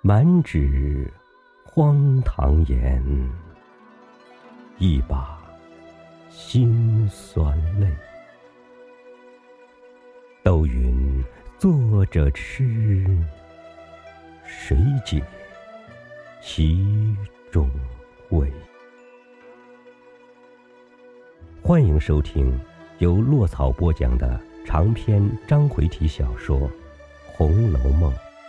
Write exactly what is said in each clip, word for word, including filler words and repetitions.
满纸荒唐言，一把辛酸泪。都云作者痴，谁解其中味？欢迎收听由落草播讲的长篇章回体小说《红楼梦》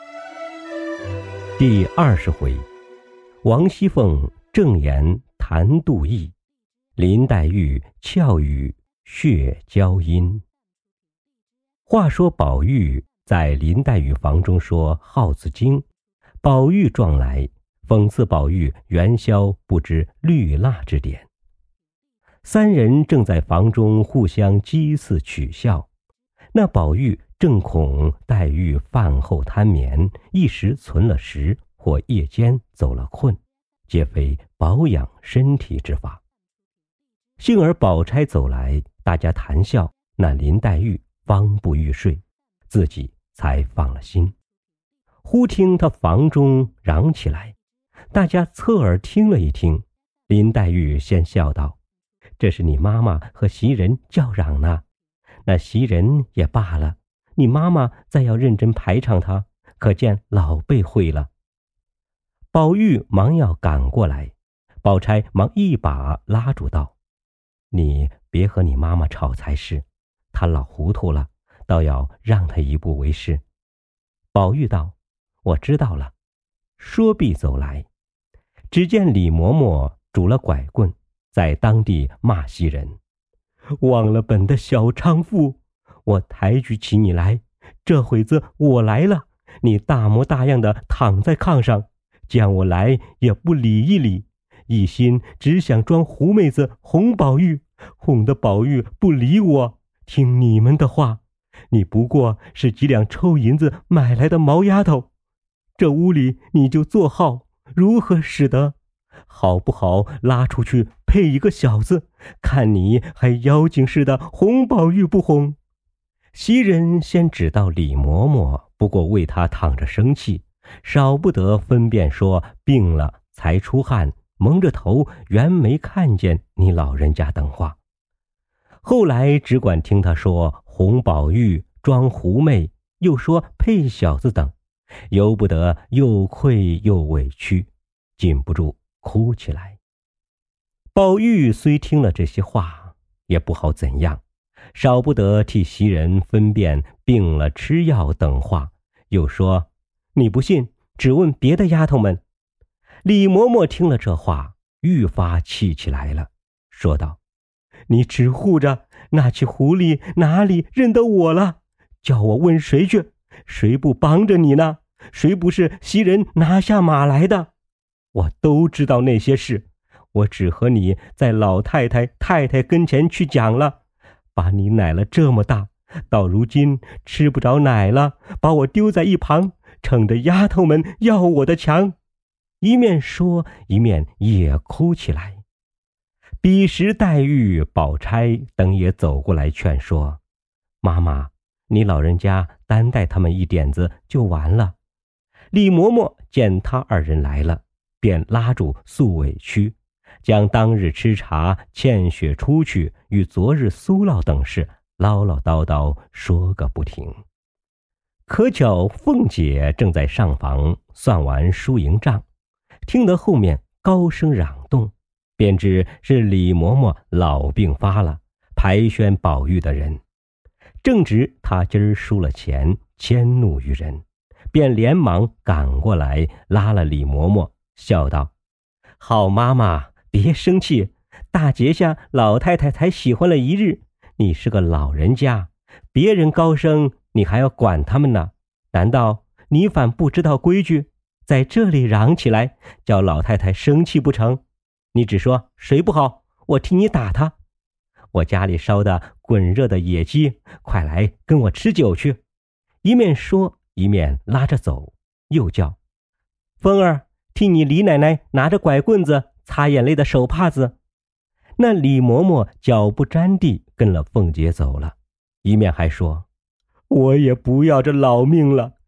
第二十回，王熙凤正言谈杜毅，林黛玉俏语血娇音。话说宝玉在林黛玉房中说耗子精，宝玉撞来讽刺宝玉元宵不知绿蜡之典。三人正在房中互相讥刺取笑，那宝玉正恐黛玉饭后贪眠，一时存了食，或夜间走了困，皆非保养身体之法。幸而宝钗走来，大家谈笑，那林黛玉方不欲睡，自己才放了心。忽听他房中嚷起来，大家侧耳听了一听，林黛玉先笑道：“这是你妈妈和袭人叫嚷呢。那袭人也罢了，你妈妈再要认真排场她，可见老辈会了。”宝玉忙要赶过来，宝钗忙一把拉住道：“你别和你妈妈吵才是，她老糊涂了，倒要让她一步为是。”宝玉道：“我知道了。”说毕走来，只见李嬷嬷拄了拐棍，在当地骂袭人：“忘了本的小娼妇，我抬举起你来，这会子我来了，你大模大样的躺在炕上，见我来也不理一理，一心只想装狐妹子哄宝玉，哄得宝玉不理我，听你们的话。你不过是几两臭银子买来的毛丫头，这屋里你就坐好，如何使得？好不好拉出去配一个小子，看你还妖精似的哄宝玉不哄？”袭人先知道李嬷嬷不过为他躺着生气，少不得分辨说病了才出汗，蒙着头原没看见你老人家等话。后来只管听他说哄宝玉装狐妹，又说配小子等，由不得又愧又委屈，禁不住哭起来。宝玉虽听了这些话，也不好怎样，少不得替袭人分辨病了吃药等话，又说：“你不信，只问别的丫头们。”李嬷嬷听了这话，愈发气起来了，说道：“你只护着那起狐狸哪里认得我了？叫我问谁去？谁不帮着你呢？谁不是袭人拿下马来的？我都知道那些事，我只和你在老太太太太跟前去讲了，把你奶了这么大，到如今吃不着奶了，把我丢在一旁，撑着丫头们要我的强。”一面说一面也哭起来。彼时黛玉、宝钗等也走过来劝说：“妈妈，你老人家担待他们一点子就完了。”李嬷嬷见他二人来了，便拉住诉委屈，将当日吃茶欠血出去与昨日苏烙等事唠唠叨叨说个不停。可巧凤姐正在上房算完输赢账，听得后面高声嚷动，便知是李嬷嬷老病发了，排宣宝玉的人。正值他今儿输了钱，迁怒于人，便连忙赶过来拉了李嬷嬷，笑道：“好妈妈，别生气，大节下老太太才喜欢了一日，你是个老人家，别人高升你还要管他们呢，难道你反不知道规矩，在这里嚷起来，叫老太太生气不成？你只说谁不好，我替你打他。我家里烧的滚热的野鸡，快来跟我吃酒去。”一面说一面拉着走，又叫：“凤儿，替你李奶奶拿着拐棍子擦眼泪的手帕子。”那李嬷嬷脚不沾地跟了凤姐走了，一面还说：“我也不要这老命了，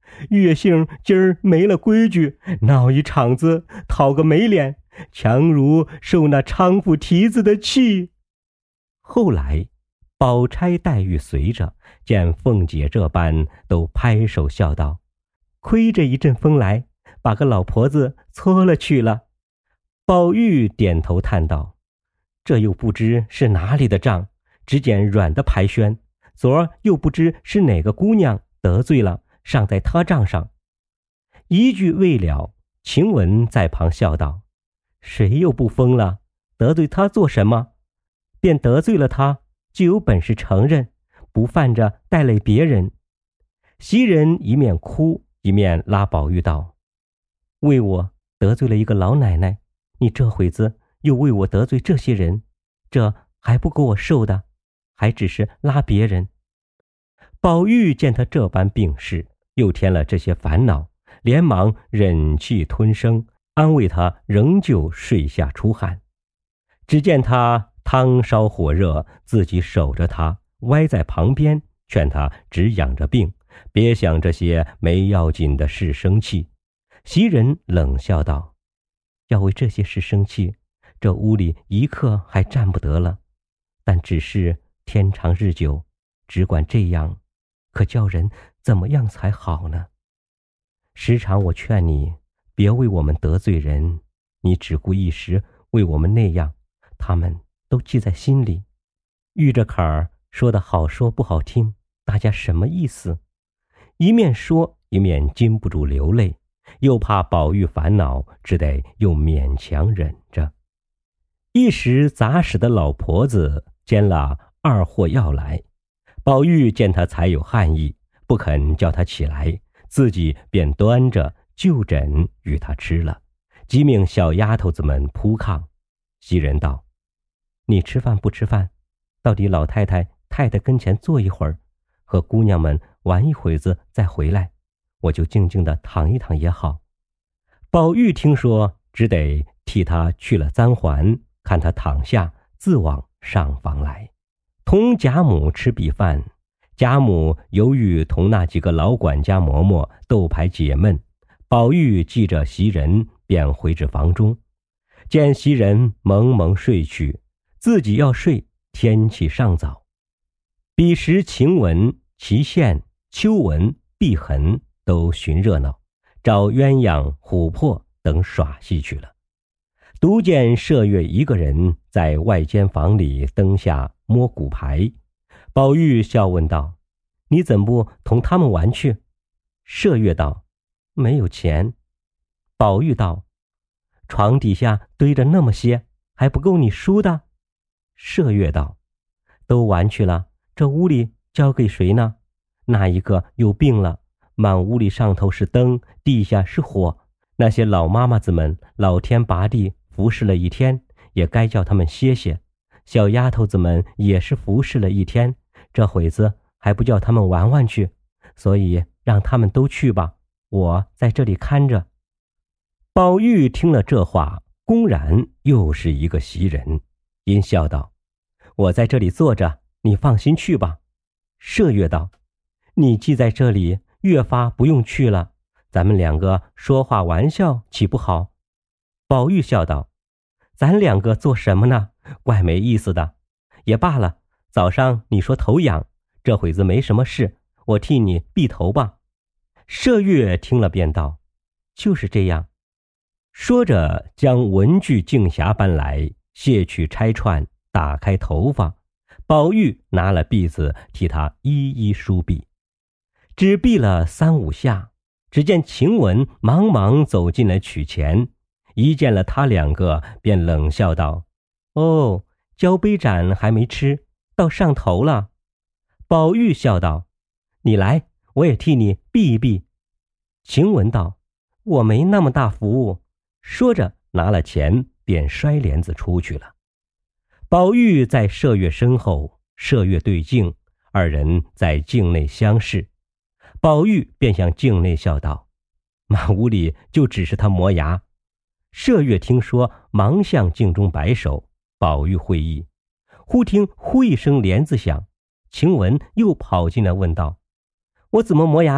月姓今儿没了规矩，闹一场子，讨个没脸，强如受那娼妇蹄子的气。”后来宝钗、黛玉随着，见凤姐这般，都拍手笑道：“亏这一阵风来，把个老婆子搓了去了。”宝玉点头叹道：“这又不知是哪里的账，只捡软的排宣。昨儿又不知是哪个姑娘得罪了，上在他账上。”一句未了，晴雯在旁笑道：“谁又不疯了？得罪他做什么？便得罪了他，就有本事承认，不犯着带累别人。”袭人一面哭一面拉宝玉道：“为我得罪了一个老奶奶，你这会子又为我得罪这些人，这还不够我受的，还只是拉别人。”宝玉见他这般病势，又添了这些烦恼，连忙忍气吞声，安慰他仍旧睡下出汗。只见他汤烧火热，自己守着他，歪在旁边，劝他只养着病，别想这些没要紧的事生气。袭人冷笑道：“要为这些事生气，这屋里一刻还站不得了。但只是天长日久，只管这样，可叫人怎么样才好呢？时常我劝你，别为我们得罪人，你只顾一时为我们那样，他们都记在心里。遇着坎儿，说的好说不好听，大家什么意思？”一面说一面禁不住流泪，又怕宝玉烦恼，只得又勉强忍着。一时杂使的老婆子煎了二货药来，宝玉见他才有汗意，不肯叫他起来，自己便端着就枕与他吃了，即命小丫头子们铺炕。袭人道：“你吃饭不吃饭？到底老太太太太跟前坐一会儿，和姑娘们玩一会子再回来，我就静静地躺一躺也好。”宝玉听说，只得替他去了簪环，看他躺下，自往上房来，同贾母吃毕饭。贾母由于同那几个老管家嬷嬷斗牌解闷，宝玉记着袭人，便回至房中，见袭人蒙蒙睡去，自己要睡，天气尚早。彼时晴雯、琦羡、秋纹、碧痕都寻热闹，找鸳鸯、琥珀等耍戏去了。独见麝月一个人在外间房里灯下摸骨牌。宝玉笑问道：“你怎不同他们玩去？”麝月道：“没有钱。”宝玉道：“床底下堆着那么些，还不够你输的？”麝月道：“都玩去了，这屋里交给谁呢？那一个又病了，满屋里上头是灯，地下是火，那些老妈妈子们老天拔地服侍了一天，也该叫他们歇歇。小丫头子们也是服侍了一天，这会子还不叫他们玩玩去，所以让他们都去吧，我在这里看着。”宝玉听了这话，公然又是一个袭人，因笑道：“我在这里坐着，你放心去吧。”麝月道：“你既在这里，越发不用去了，咱们两个说话玩笑岂不好？”宝玉笑道：“咱两个做什么呢？怪没意思的。也罢了，早上你说头痒，这会子没什么事，我替你避头吧。”麝月听了便道：“就是这样。”说着将文具镜匣搬来，卸去钗串，打开头发。宝玉拿了篦子替他一一梳篦，只篦了三五下，只见晴雯忙忙走进来取钱，一见了他两个，便冷笑道：“哦，交杯盏还没吃，到上头了。”宝玉笑道：“你来，我也替你篦一篦。”晴雯道：“我没那么大服务。”说着拿了钱便摔帘子出去了。宝玉在麝月身后，麝月对镜，二人在镜内相视。宝玉便向镜内笑道：“满屋里就只是他磨牙。”麝月听说，忙向镜中摆手。宝玉会意，忽听呼一声帘子响，晴雯又跑进来问道：“我怎么磨牙了？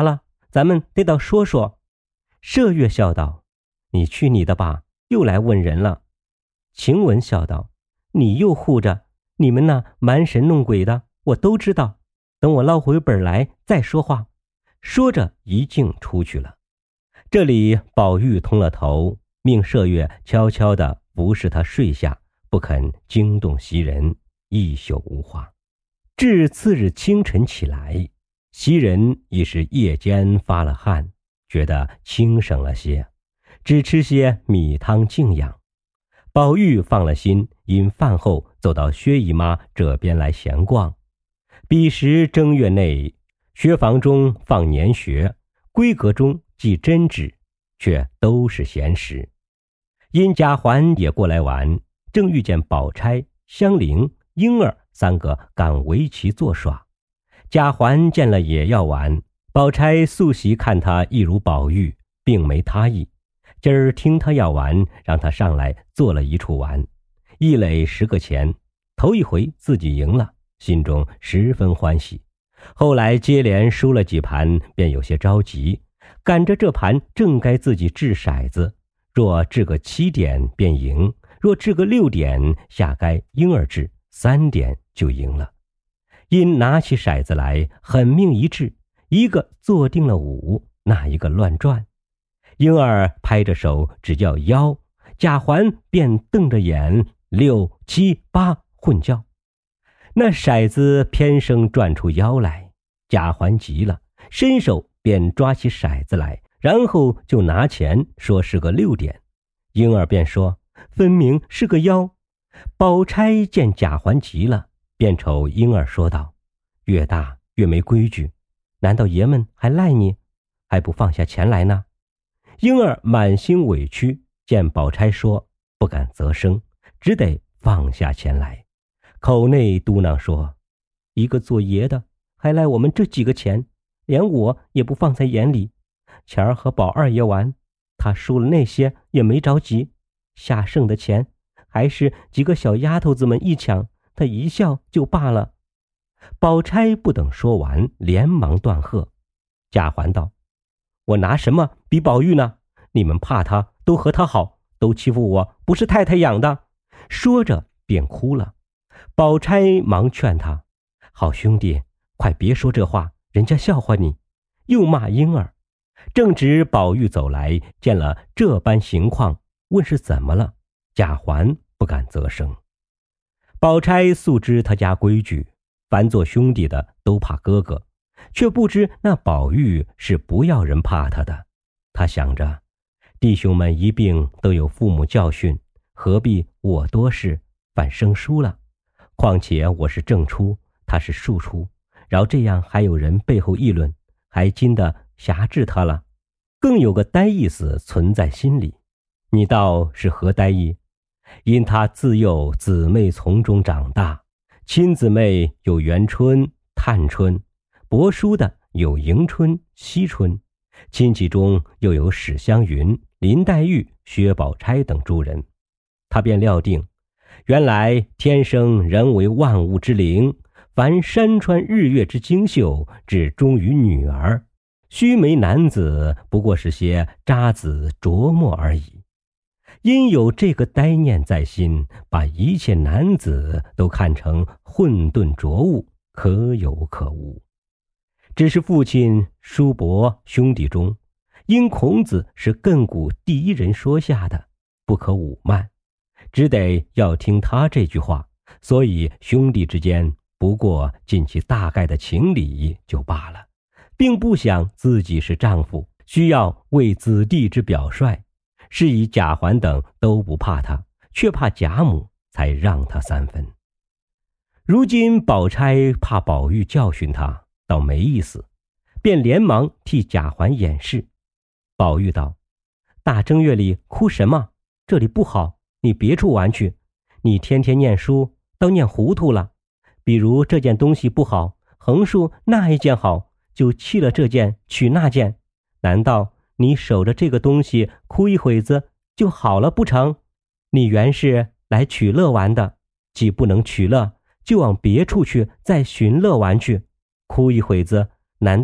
咱们得到说说。麝月笑道：你去你的吧，又来问人了。晴雯笑道：你又护着，你们那瞒神弄鬼的我都知道，等我捞回本来再说话。说着一径出去了。这里宝玉通了头，命麝月悄悄地服侍他睡下，不肯惊动袭人，一宿无话。至次日清晨起来，袭人已是夜间发了汗，觉得轻省了些，只吃些米汤静养。宝玉放了心，因饭后走到薛姨妈这边来闲逛。彼时正月内，薛房中放年学，闺阁中记针纸，却都是闲时。因贾环也过来玩，正遇见宝钗、香菱、莺儿三个赶围棋作耍。贾环见了也要玩，宝钗素习看他一如宝玉，并没他意。今儿听他要玩，让他上来做了一处玩，一垒十个钱，头一回自己赢了，心中十分欢喜。后来接连输了几盘，便有些着急，赶着这盘正该自己掷骰子，若掷个七点便赢，若掷个六点，下该莺儿掷三点就赢了。因拿起骰子来，狠命一掷，一个坐定了五，那一个乱转。莺儿拍着手只叫幺，贾环便瞪着眼，六七八混叫。那骰子偏生转出幺来，贾环急了，伸手便抓起骰子来，然后就拿钱说是个六点。莺儿便说分明是个幺。宝钗见贾环急了，便瞅莺儿说道：越大越没规矩，难道爷们还赖你，还不放下钱来呢？莺儿满心委屈，见宝钗说，不敢啧声，只得放下钱来，口内嘟囔说：一个做爷的还赖我们这几个钱，连我也不放在眼里。前儿和宝二爷玩，他输了那些也没着急，下剩的钱还是几个小丫头子们一抢，他一笑就罢了。宝钗不等说完，连忙断喝。贾环道：我拿什么比宝玉呢？你们怕他都和他好，都欺负我不是太太养的。说着便哭了。宝钗忙劝他：好兄弟，快别说这话，人家笑话你。又骂莺儿。正值宝玉走来，见了这般情况，问是怎么了，贾环不敢啧声。宝钗素知他家规矩，凡做兄弟的都怕哥哥，却不知那宝玉是不要人怕他的。他想着，弟兄们一并都有父母教训，何必我多事反生疏了？况且我是正出，他是庶出，饶这样还有人背后议论，还禁得辖制他了，更有个呆意思存在心里。你道是何呆意？因他自幼姊妹从中长大，亲姊妹有元春、探春，伯叔的有迎春、惜春，亲戚中又有史湘云、林黛玉、薛宝钗等诸人。他便料定，原来天生人为万物之灵，凡山川日月之精秀，只忠于女儿，须眉男子不过是些渣子琢磨而已。因有这个呆念在心，把一切男子都看成混沌浊物，可有可无。只是父亲叔伯兄弟中，因孔子是亘古第一人说下的，不可侮慢，只得要听他这句话，所以兄弟之间不过尽其大概的情理就罢了，并不想自己是丈夫，需要为子弟之表率。是以贾环等都不怕他，却怕贾母，才让他三分。如今宝钗怕宝玉教训他，倒没意思，便连忙替贾环掩饰。宝玉道：大正月里哭什么？这里不好，你别处玩去。你天天念书，都念糊涂了。比如这件东西不好，横竖那一件好，就弃了这件，取那件。难道你守着这个东西哭一会子就好了不成？你原是来取乐玩的，既不能取乐，就往别处去再寻乐玩去。哭一会子，难道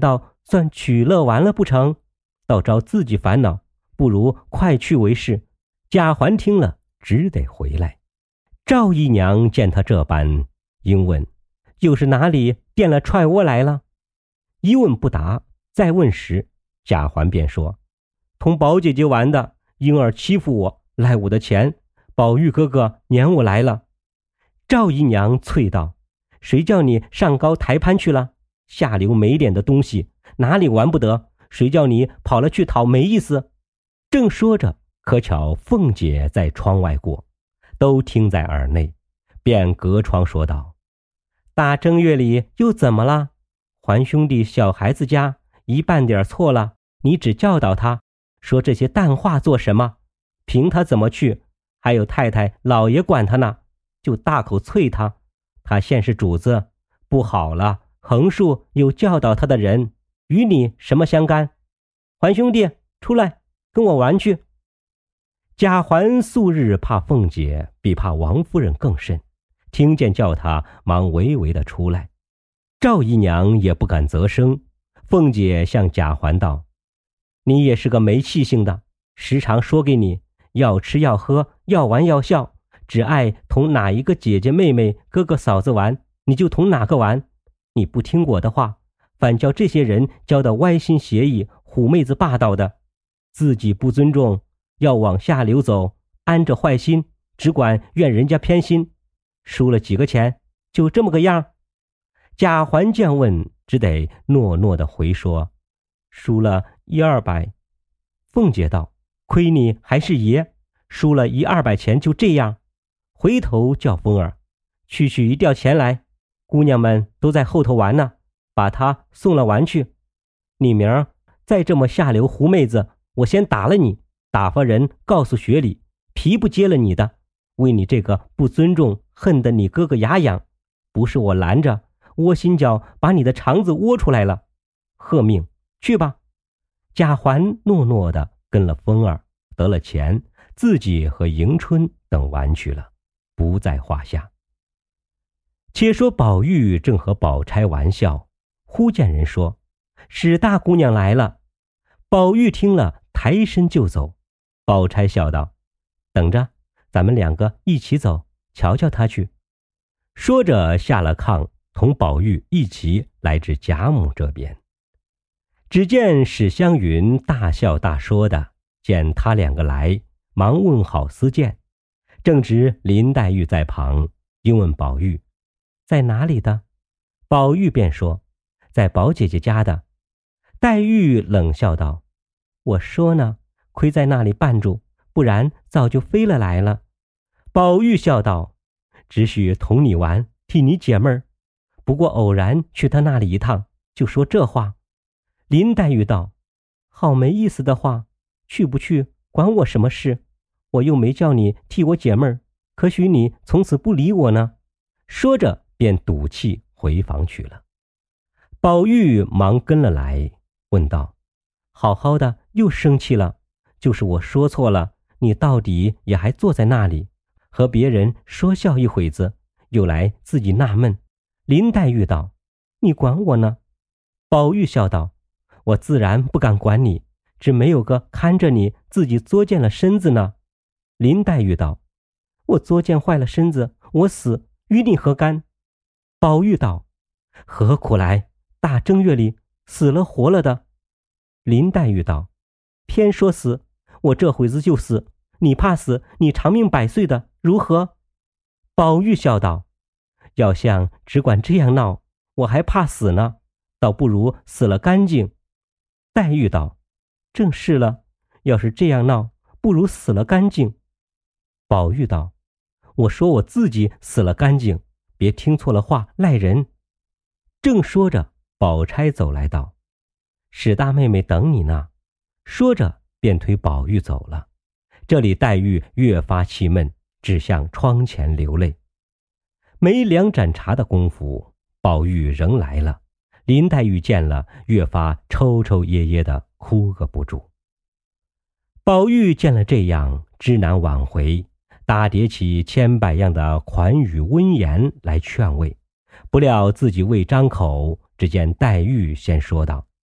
算取乐完了不成？倒招自己烦恼，不如快去为是。贾环听了，只得回来。赵姨娘见他这般，应问：又是哪里垫了踹窝来了？一问不答，再问时，贾环便说：同宝姐姐玩的，婴儿欺负我，赖我的钱，宝玉哥哥撵我来了。赵姨娘啐道：谁叫你上高台攀去了？下流没脸的东西，哪里玩不得？谁叫你跑了去讨没意思？正说着，可巧凤姐在窗外过，都听在耳内，便隔窗说道：大正月里又怎么了？环兄弟小孩子家一半点错了，你只教导他，说这些淡话做什么？凭他怎么去？还有太太老爷管他呢，就大口啐他。他现是主子，不好了，横竖有教导他的人，与你什么相干？环兄弟，出来跟我玩去。贾环素日怕凤姐，比怕王夫人更甚，听见叫他，忙微微的出来。赵姨娘也不敢啧声。凤姐向贾环道：你也是个没气性的，时常说给你，要吃要喝，要玩要笑，只爱同哪一个姐姐妹妹哥哥嫂子玩，你就同哪个玩。你不听我的话，反叫这些人教得歪心邪意，虎妹子霸道的，自己不尊重，要往下流走，安着坏心，只管怨人家偏心，输了几个钱，就这么个样。贾环见问，只得诺诺的回说：输了一二百。凤姐道：亏你还是爷，输了一二百钱就这样。回头叫风儿去取一吊钱来，姑娘们都在后头玩呢，把他送了玩去。你明儿再这么下流狐妹子，我先打了你，打发人告诉学里，皮不接了你的，为你这个不尊重，恨得你哥哥牙痒，不是我拦着，窝心脚把你的肠子窝出来了。贺命，去吧。贾环诺诺的跟了风儿，得了钱，自己和迎春等玩去了，不在话下。且说宝玉正和宝钗玩笑，忽见人说：史大姑娘来了。宝玉听了，抬身就走。宝钗笑道：等着，咱们两个一起走，瞧瞧她去。说着下了炕，同宝玉一起来至贾母这边。只见史湘云大笑大说的，见他两个来，忙问好私见。正值林黛玉在旁，应问宝玉在哪里的。宝玉便说在宝姐姐家的。黛玉冷笑道：我说呢，亏在那里绊住，不然早就飞了来了。宝玉笑道：只许同你玩，替你解闷儿，不过偶然去他那里一趟，就说这话。林黛玉道：好没意思的话，去不去管我什么事？我又没叫你替我解闷儿，可许你从此不理我呢。说着便赌气回房去了。宝玉忙跟了来，问道：好好的又生气了？就是我说错了，你到底也还坐在那里和别人说笑一会子，又来自己纳闷。林黛玉道：你管我呢？宝玉笑道：我自然不敢管你，只没有个看着你自己作践了身子呢。林黛玉道：我作践坏了身子，我死与你何干？宝玉道：何苦来？大正月里死了活了的。林黛玉道：偏说死，我这会子就死，你怕死，你长命百岁的如何？宝玉笑道：要像只管这样闹，我还怕死呢，倒不如死了干净。黛玉道：正是了，要是这样闹，不如死了干净。宝玉道：我说我自己死了干净，别听错了话赖人。正说着，宝钗走来道：史大妹妹等你呢。说着便推宝玉走了。这里黛玉越发气闷，只向窗前流泪。没两盏茶的功夫，宝玉仍来了。林黛玉见了，越发抽抽噎噎的哭个不住。宝玉见了这样，知难挽回，打叠起千百样的款语温言来劝慰，不料自己未张口，只见黛玉先说道：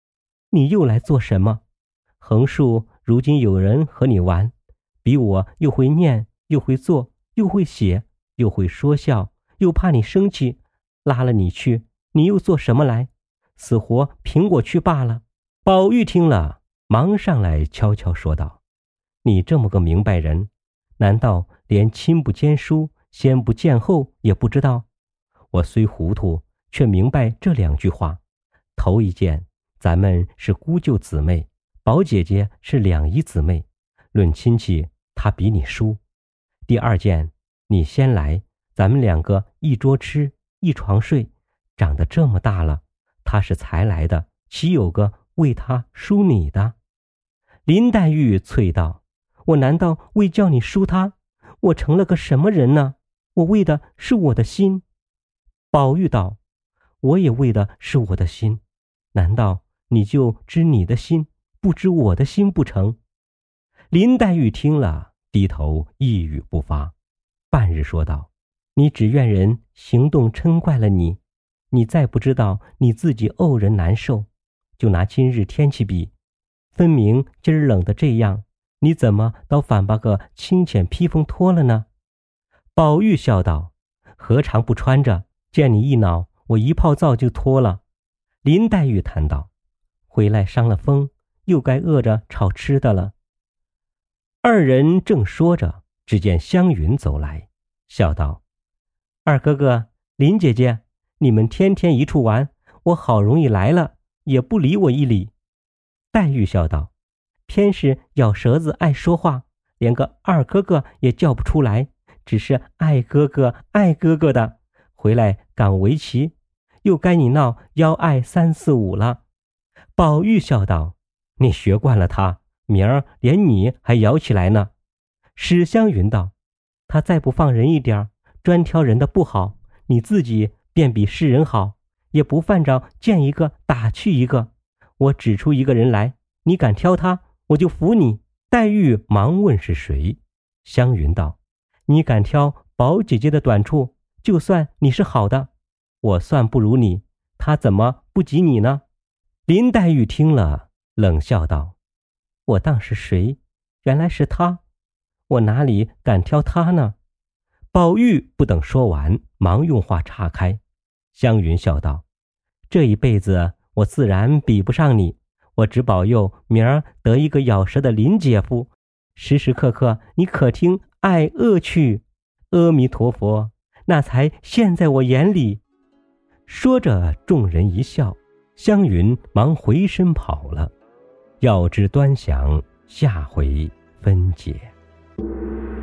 你又来做什么？横竖如今有人和你玩，比我又会念，又会做，又会写，又会说笑，又怕你生气，拉了你去，你又做什么来？死活凭我去罢了。”宝玉听了，忙上来悄悄说道：“你这么个明白人，难道连亲不见疏，先不见后也不知道？我虽糊涂，却明白这两句话。头一件，咱们是姑舅姊妹，宝姐姐是两姨姊妹，论亲戚她比你疏。第二件，你先来，咱们两个一桌吃，一床睡，长得这么大了，她是才来的，岂有个为她输你的？”林黛玉啐道：“我难道为叫你输她？我成了个什么人呢？我为的是我的心。”宝玉道：“我也为的是我的心，难道你就知你的心，不知我的心不成？”林黛玉听了，低头一语不发，半日说道：“你只怨人行动嗔怪了你，你再不知道你自己怄人难受。就拿今日天气比，分明今儿冷得这样，你怎么倒反把个清浅披风脱了呢？”宝玉笑道：“何尝不穿着？见你一恼，我一泡皂就脱了。”林黛玉叹道：“回来伤了风，又该饿着炒吃的了。”二人正说着，只见湘云走来，笑道：“二哥哥，林姐姐，你们天天一处玩，我好容易来了，也不理我一理。”黛玉笑道：“偏是咬舌子爱说话，连个二哥哥也叫不出来，只是爱哥哥爱哥哥的。回来赶围棋，又该你闹幺爱三四五了。”宝玉笑道：“你学惯了他，明儿连你还摇起来呢。”史湘云道：“他再不放人一点，专挑人的不好，你自己便比世人好，也不犯着见一个打去一个。我指出一个人来，你敢挑他，我就服你。”黛玉忙问是谁。湘云道：“你敢挑宝姐姐的短处，就算你是好的，我算不如你，他怎么不及你呢？”林黛玉听了，冷笑道：“我当是谁？原来是他，我哪里敢挑他呢？”宝玉不等说完，忙用话岔开。湘云笑道：“这一辈子我自然比不上你，我只保佑明儿得一个咬舌的林姐夫，时时刻刻你可听爱恶去，阿弥陀佛，那才现在我眼里。”说着，众人一笑，湘云忙回身跑了。要知端详，下回分解。